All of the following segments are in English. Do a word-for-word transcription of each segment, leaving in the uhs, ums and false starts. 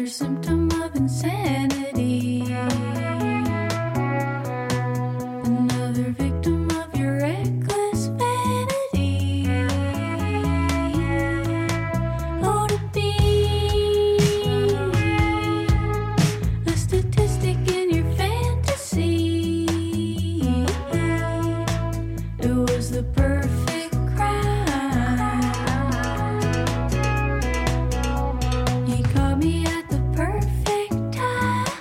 You caught me at the perfect time.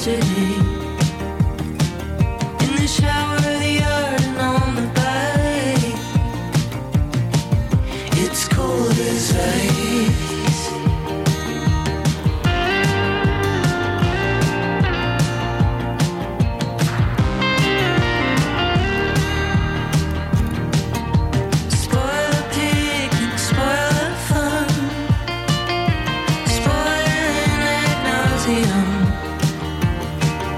city. In the shower, the yard, and on the bay. It's cold as ice. Spoil the picnic, spoil the fun. Spoiling ad nauseum.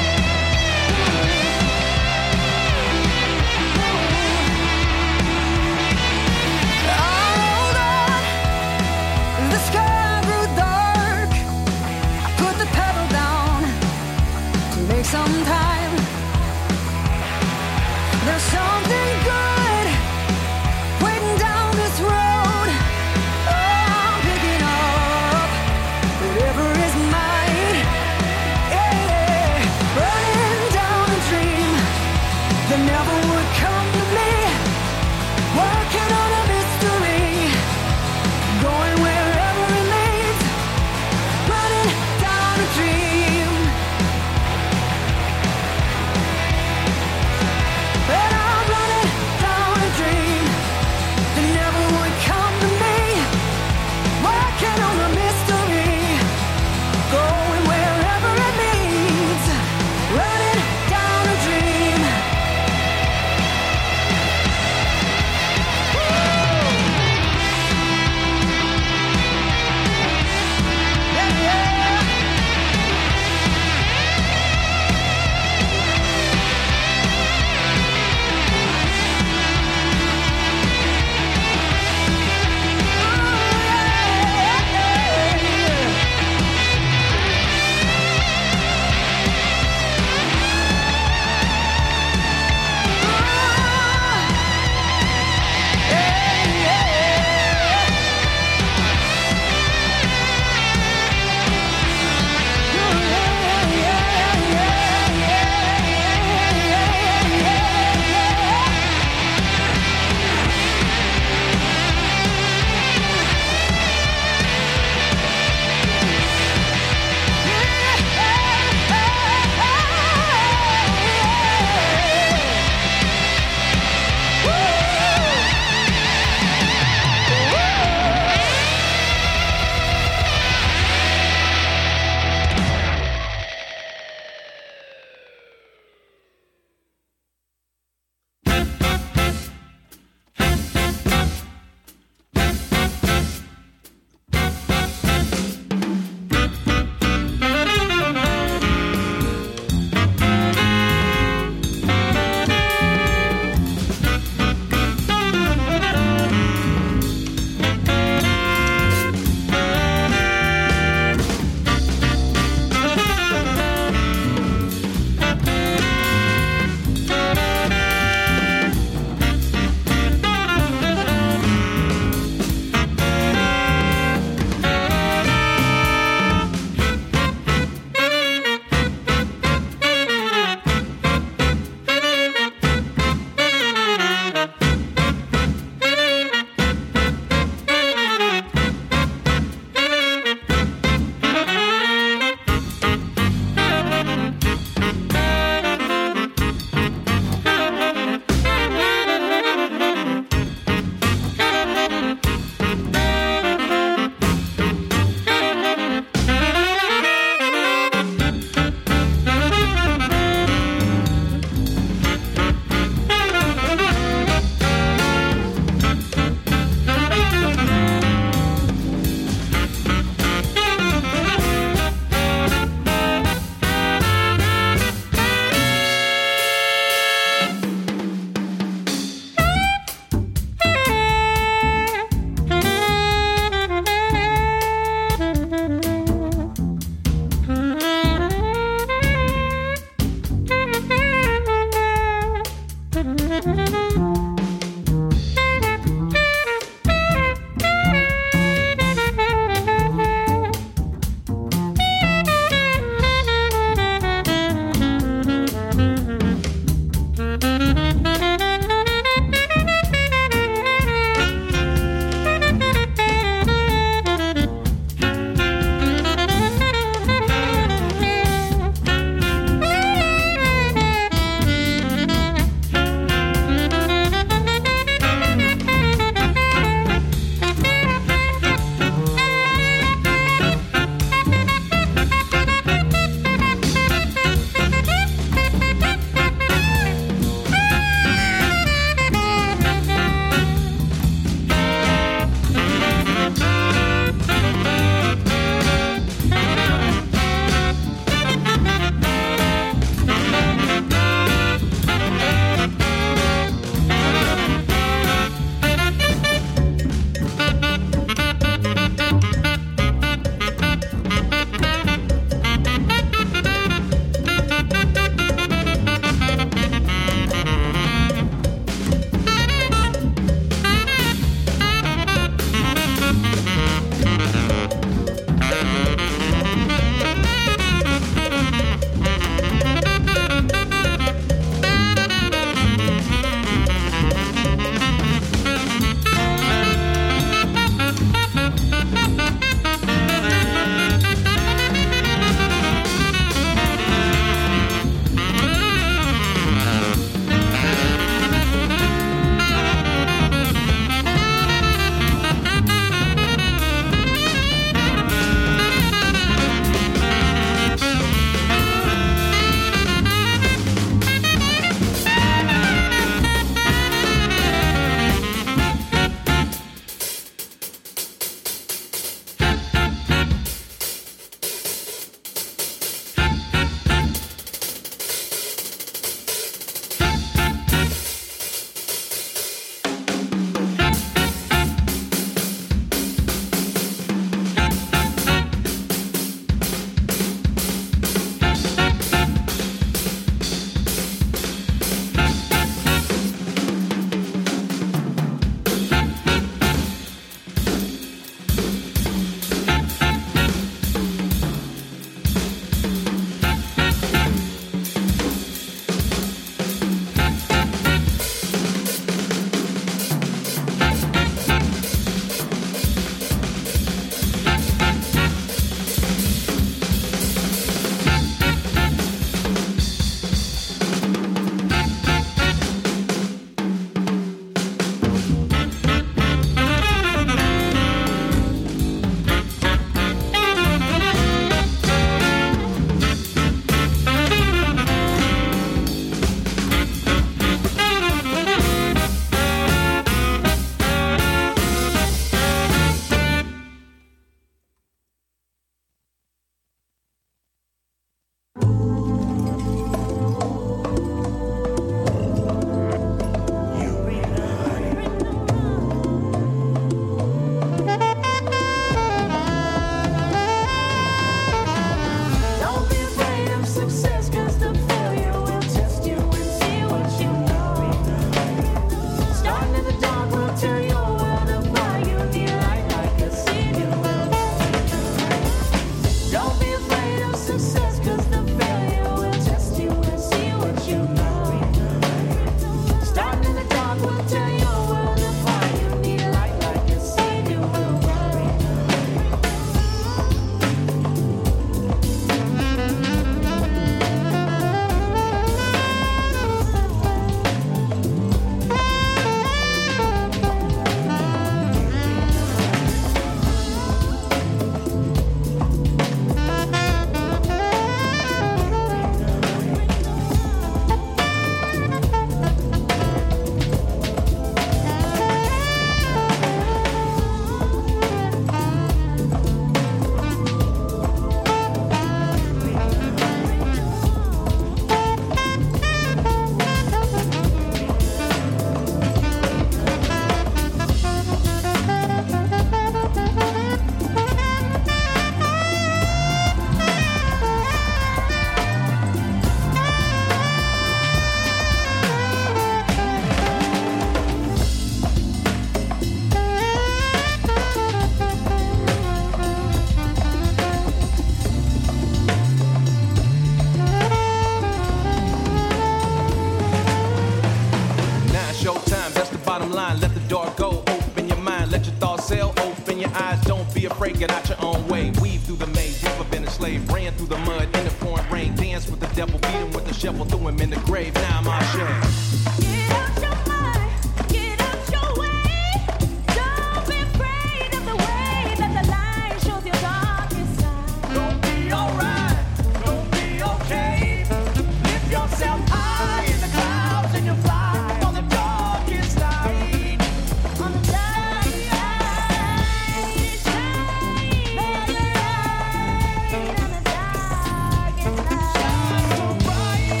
ran through the mud in the pouring rain. Danced with the devil, beat him with the shovel, threw him in the grave. Now I'm out here. Get out your mind, get out your way. Don't be afraid of the way that the light shows your darkest side. Don't be alright, don't be okay. Lift yourself high in the clouds and you fly on the darkest night. On the darkest night, shine, better light on the darkest night. Shine so bright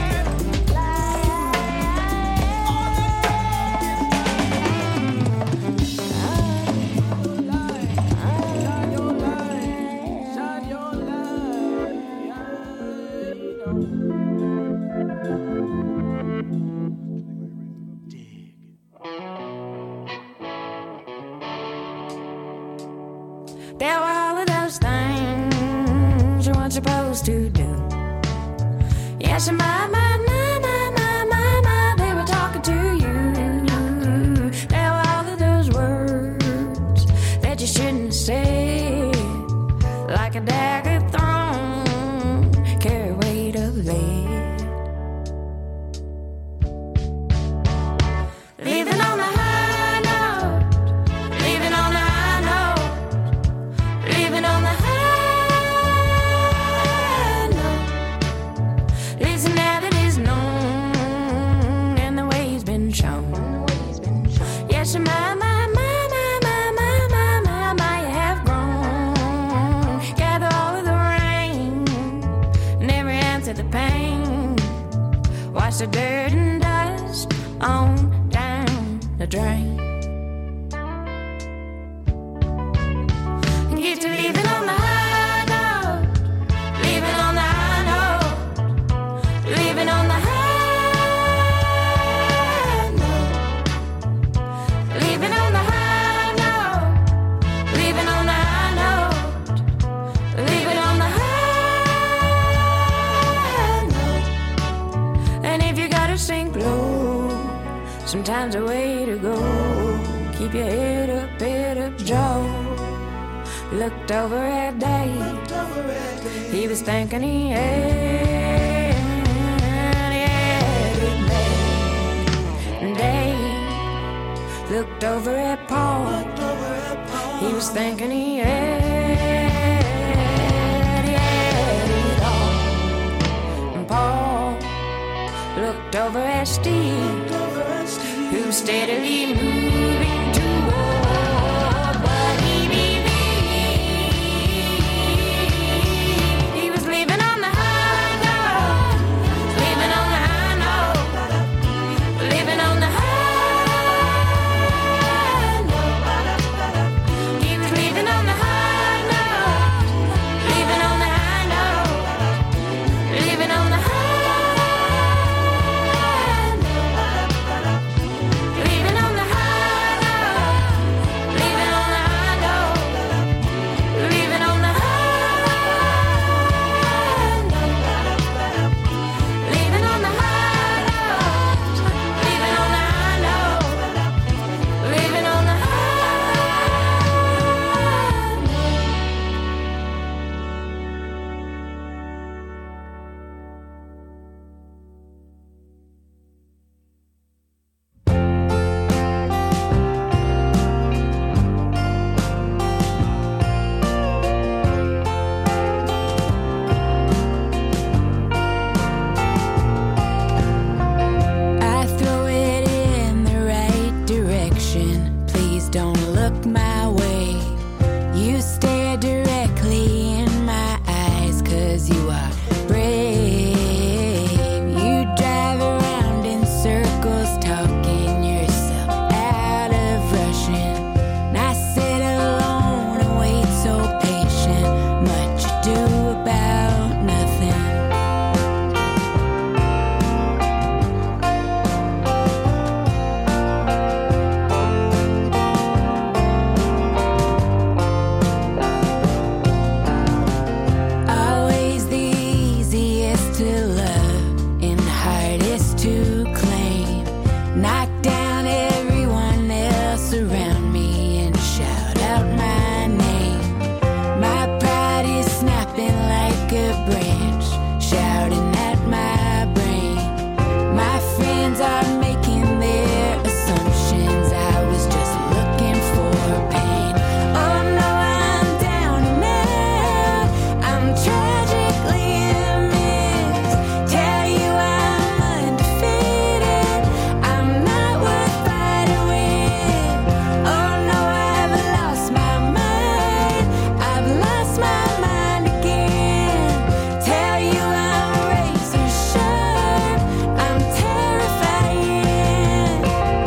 on the darkest night. Shine your light, shine your light. Dig. There were all of those things you weren't supposed to do. Yes, and my, my, my, my, my, my, my, they were talking to you. There were all of those words that you shouldn't say, like a dagger thrown, carry weight of lead. Leaving on the high note, leaving on the high note, leaving on the high note. Listen, now that is known and the way's been shown. Yes, and my, my, my, my, my, my, my, my, my, you have grown. Gather all of the rain and every ounce of the pain. Wash the dirt and dust on down the drain. Get to leaving on the high note, leaving on the high note, leaving on the high note, leaving on the high note, leaving on the high note, leaving on the high note. And if you gotta sink low, sometimes the way to go, keep your head up, head up, Joe. Looked over at Dave. He was thinking he had, he had it made. And Dave looked over at Paul. He was thinking he had, he had it all. And Paul looked over at Steve, who was steadily moving toward what he believed. He was leaving on the high note, leaving on the high note, leaving on the high note. He was leaving on the high note, leaving on the high note, leaving on the high note. Leaving on the high a branch, shouting at my brain. My friends are making their assumptions. I was just looking for pain. Oh no, I'm down and out. I'm tragically amiss. Tell you I'm undefeated. I'm not worth fighting with. Oh no, I've lost my mind. I've lost my mind again. Tell you I'm razor sharp. I'm terrifying.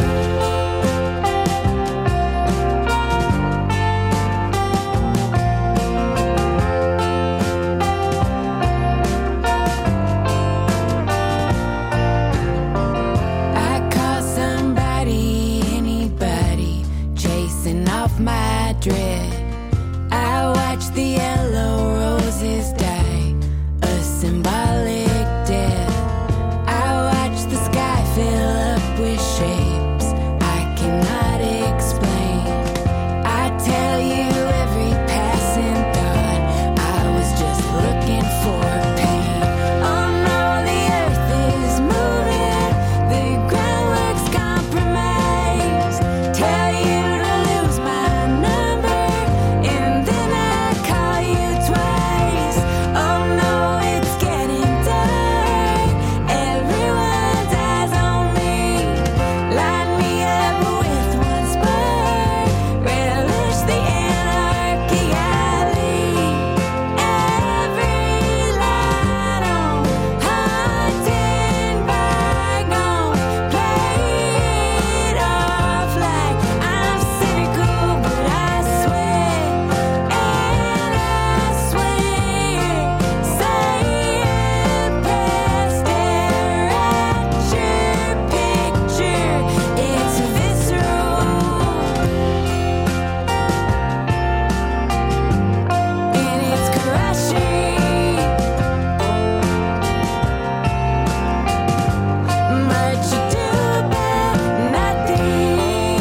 I call somebody, anybody, chasing off my dread. I watch the yellow roses die, a symbolic death. I watch the sky fill up with shapes I cannot explain. I tell you every passing thought, I was just looking for pain. Oh no, the earth is moving, the groundwork's compromised. Tell you to lose my number, and then I call you twice. Oh no, it's getting dark. Everyone's eyes on me. Line me up with one spark. Relish the anarchy I lead. Every light on, haunted bygone. Play it off like I'm cynical, but I swear and I swear. Say it past, stare at your picture. It's visceral, and it's crushing. Much ado about nothing.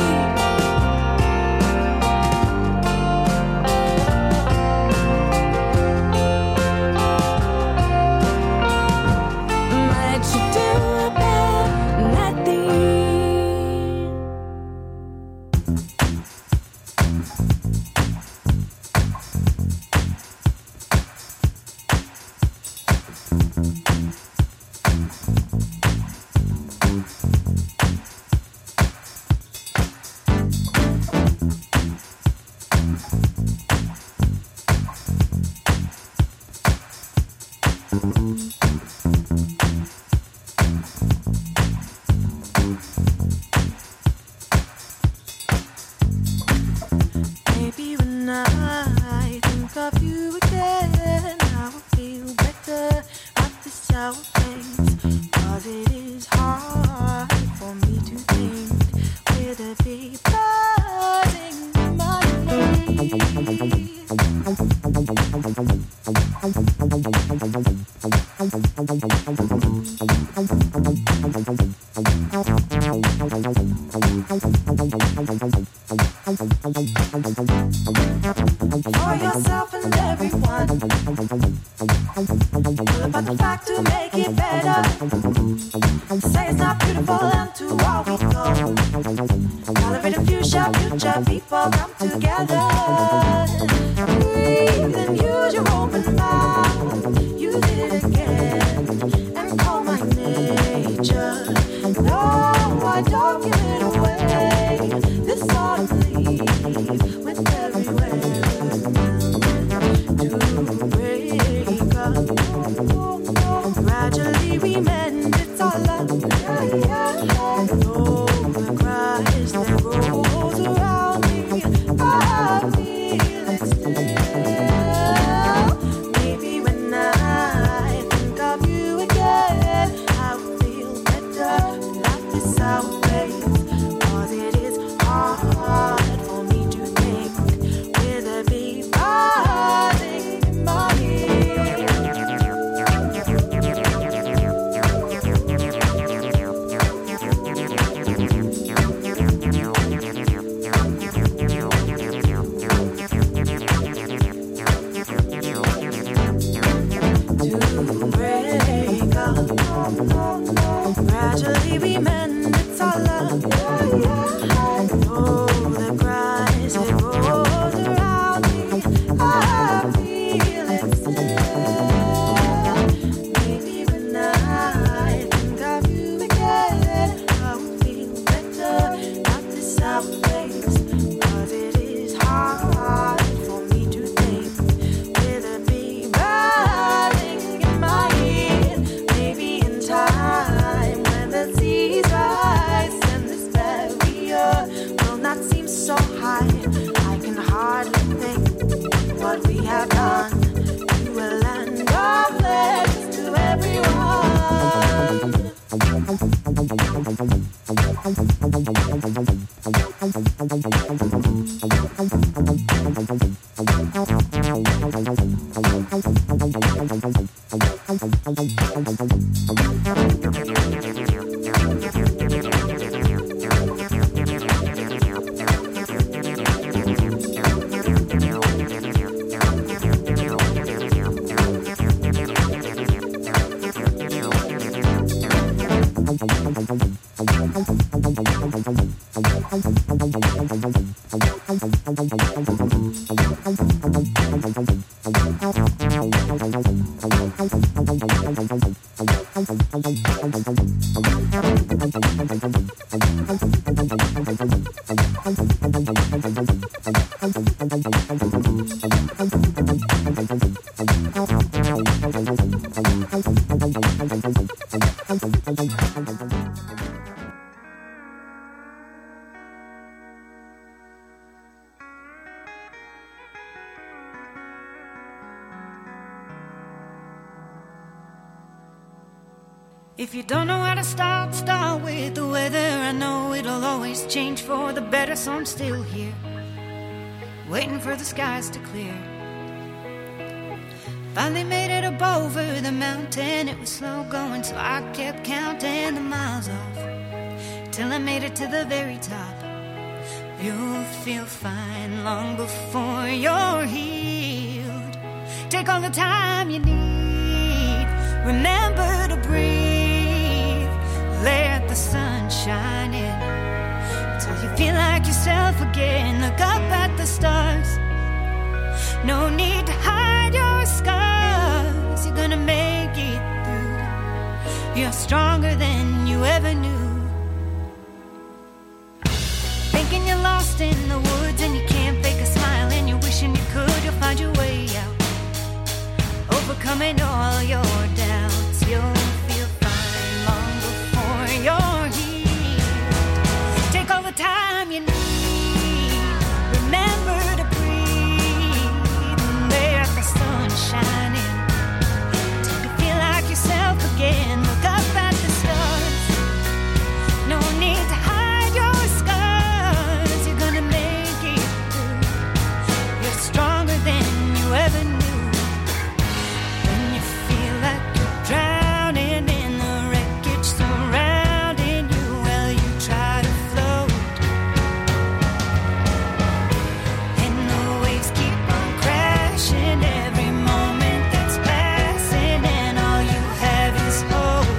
Much ado about nothing. Maybe when I think of you again, I will feel better at the sour face. Cause it is hard for me to think with a bee buzzing in my For yourself and everyone. All about the fact to make it better. Say it's not beautiful and to all we go. Tolerate a future, future people come together. Breathe and use your open mouth. Use it again and call my nature. No, I don't give it away. This song leaves with every word to break up. Gradually we mend, it's all up. No one cries that grows around me. I feel it still. Maybe have done. You will land of letters to everyone. If you don't know how to start, start with the weather. I know it'll always change for the better, so I'm still here, waiting for the skies to clear. Finally made it up over the mountain. It was slow going, so I kept counting the miles off, till I made it to the very top. You'll feel fine long before you're healed. Take all the time you need. Remember to breathe. Let the sun shine in till you feel like yourself again. Look up at the stars. No need to hide your scars. You're gonna make it through. You're stronger than you ever knew. Thinking you're lost in the woods and you can't fake a smile and you're wishing you could. You'll find your way out, overcoming all your doubts. You'll feel fine long before you're healed. Take all the time you need. Remember to breathe and let the sun shine in till you feel like yourself again. Look up at the stars. No need to hide your scars. You're gonna make it through. You're stronger than you ever knew. Drowning in the wreckage surrounding you, well, you try to float, and the waves keep on crashing every moment that's passing, and all you have is hope.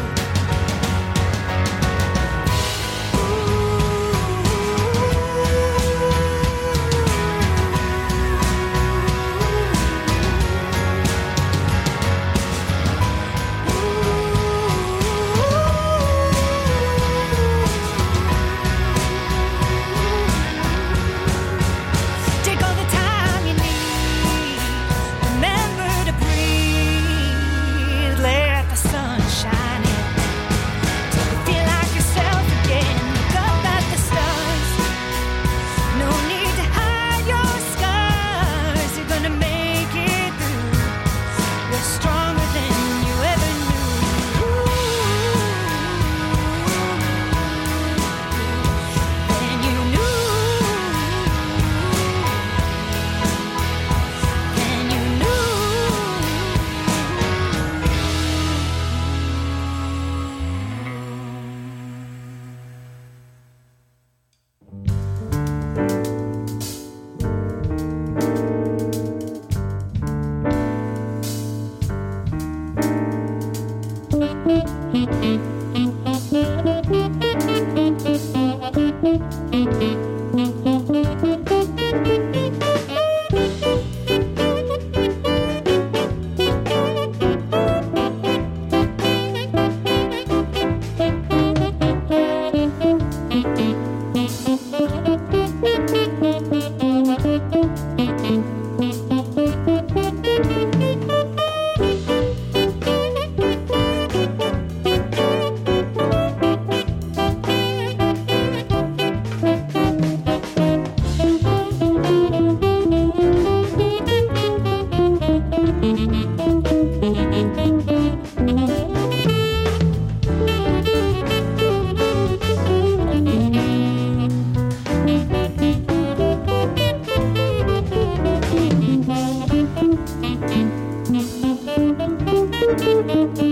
Thank you.